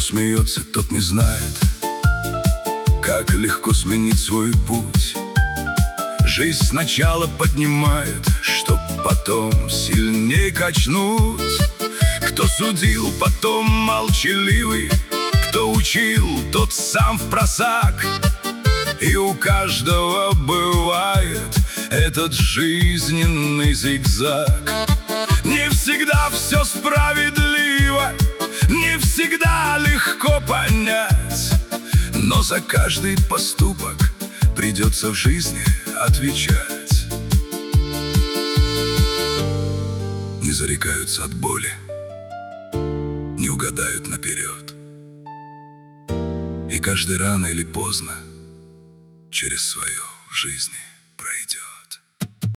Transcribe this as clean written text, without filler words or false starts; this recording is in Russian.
смеется, тот не знает, как легко сменить свой путь. Жизнь сначала поднимает, чтоб потом сильней качнуть. Кто судил, потом молчаливый, кто учил, тот сам впросак. И у каждого бывает этот жизненный зигзаг. Не всегда все справедливо, не всегда легко понять, но за каждый поступок придется в жизни отвечать. Не зарекаются от боли, не угадают наперед, и каждый рано или поздно через свою жизнь пройдет.